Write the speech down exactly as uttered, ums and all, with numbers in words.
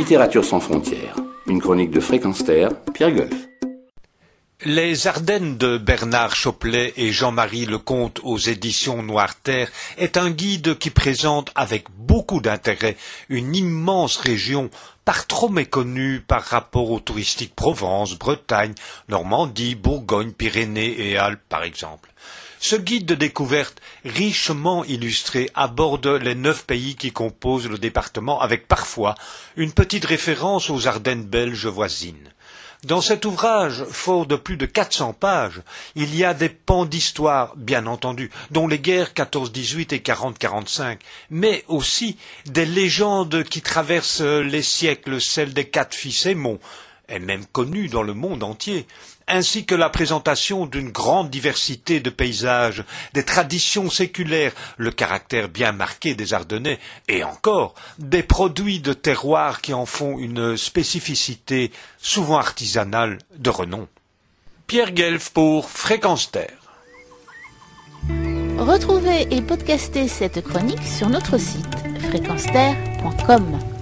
Littérature sans frontières. Une chronique de Fréquence Terre, Pierre Golf. Les Ardennes de Bernard Choplet et Jean-Marie Lecomte aux éditions Noire Terre est un guide qui présente avec beaucoup d'intérêt une immense région par trop méconnue par rapport aux touristiques Provence, Bretagne, Normandie, Bourgogne, Pyrénées et Alpes par exemple. Ce guide de découverte richement illustré aborde les neuf pays qui composent le département avec parfois une petite référence aux Ardennes belges voisines. Dans cet ouvrage, fort de plus de quatre cents pages, il y a des pans d'histoire, bien entendu, dont les guerres quatorze dix-huit et quarante quarante-cinq, mais aussi des légendes qui traversent les siècles, celles des quatre fils Aymon, est même connue dans le monde entier, ainsi que la présentation d'une grande diversité de paysages, des traditions séculaires, le caractère bien marqué des Ardennais, et encore des produits de terroir qui en font une spécificité souvent artisanale de renom. Pierre Guelf pour Fréquence Terre. Retrouvez et podcastez cette chronique sur notre site fréquence terre point com.